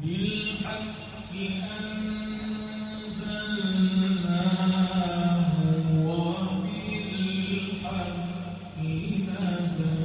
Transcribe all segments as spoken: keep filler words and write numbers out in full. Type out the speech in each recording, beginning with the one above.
بالحق أنزلناه وبالحق نزل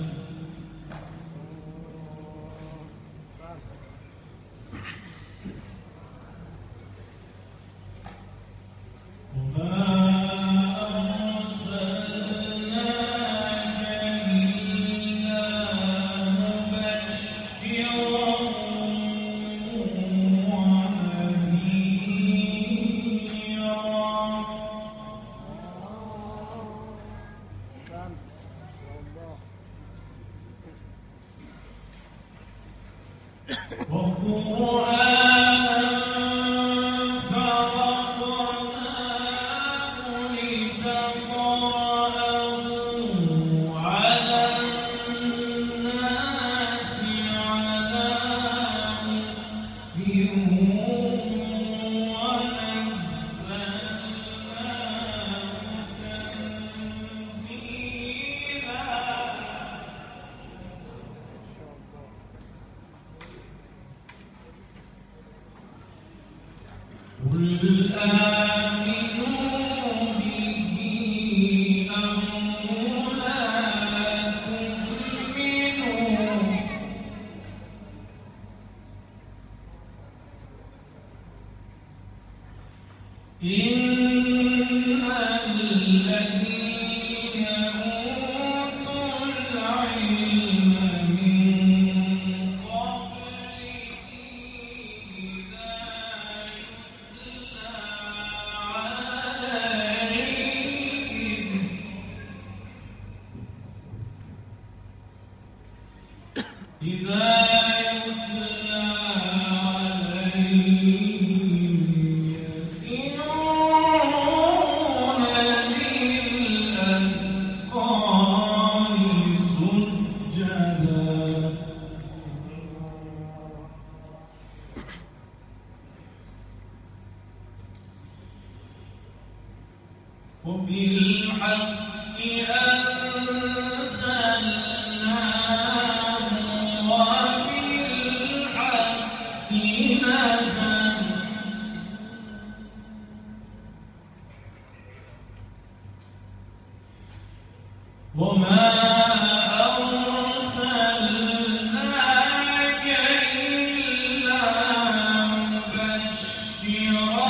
قل آمنوا به أو لا تؤمنوا إن الذين أوتوا العلم من قبله إذا إذا يتلى عليهم يخرون للأذقان سجدا وبالحق أنزلناه وبالحق نزل وما أرسلناك إلا مبشرا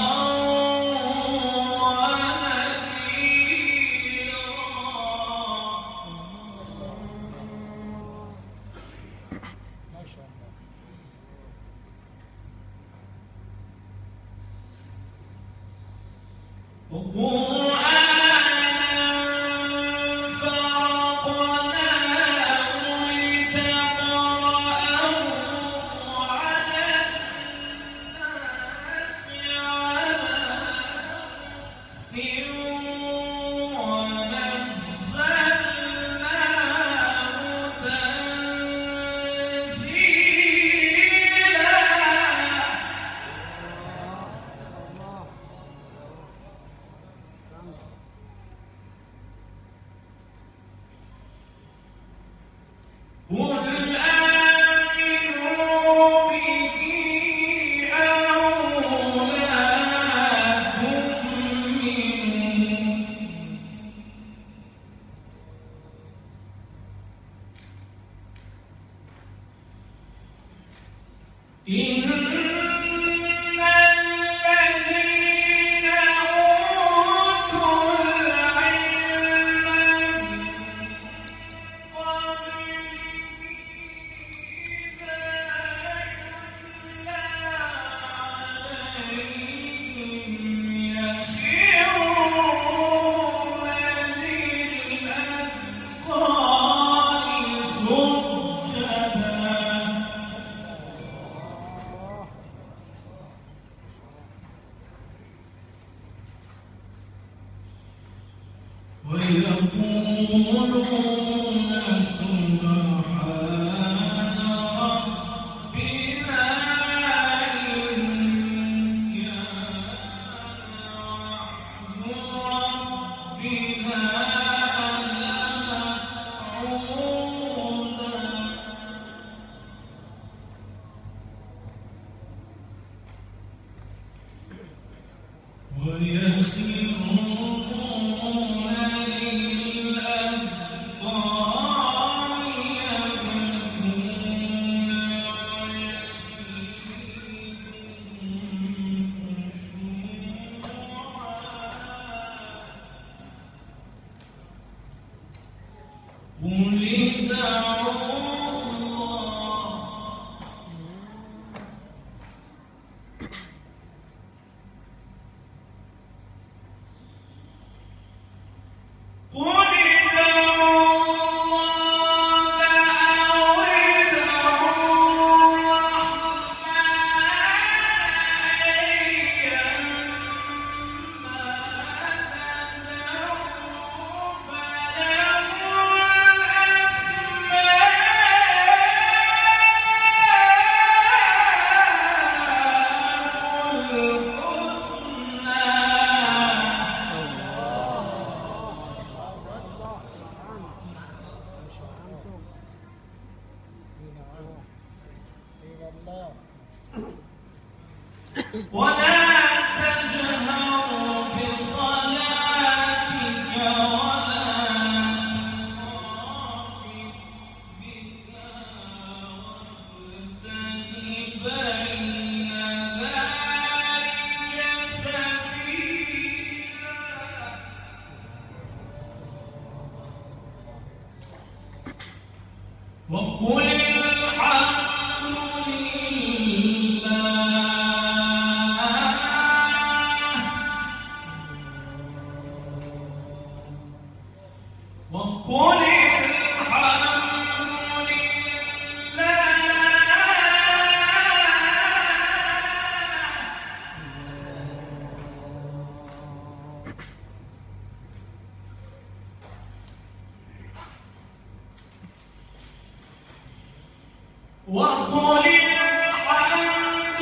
إن الذين أوتوا العلم من قبله إذا يتلى عليهم يخرون للأذقان سجدا ويقولون سبحان ربنا إن كان وعد ربنا لمفعولا قل ادعوا الله قل ادعوا الله أو ادعوا الرحمن أيما تدعوا فله ولا تجهر بصلاتك ولا تخافت بها وابتغ بين ذلك سبيلا وقل الحمد لله وقل الحمد لله وقل الحمد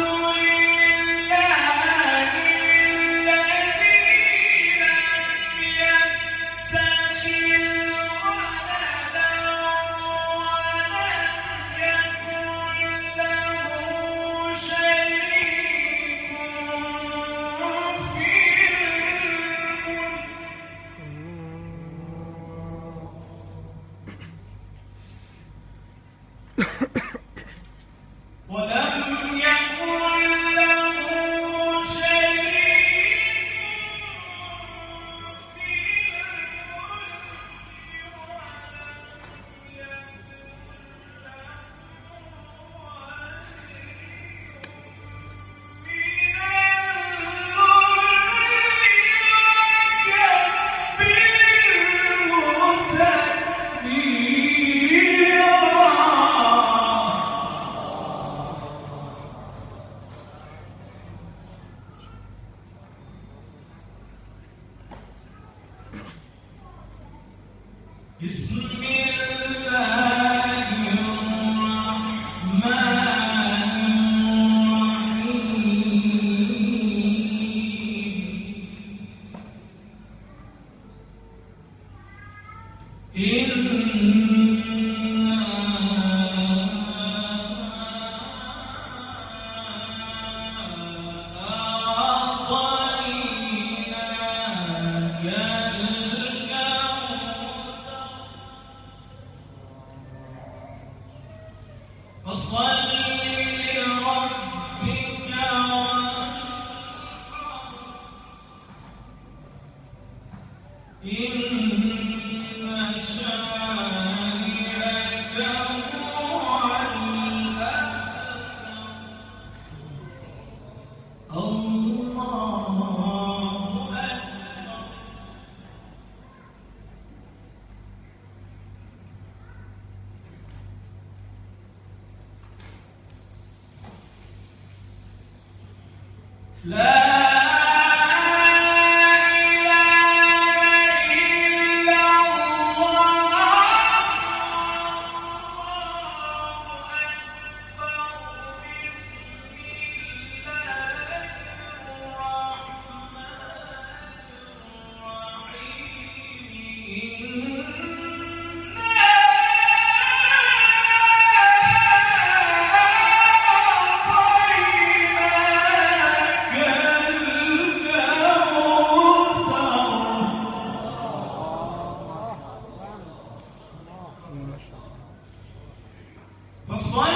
لله الذي لم يتخذ ولدا ولم يكن له شريك في الملك ولم يكن له شريك في الملك ولم يكن له بسم الله الرحمن الرحيم فصل لربك وانحر إن شانئك هو الأبتر الله أكبر لا فصل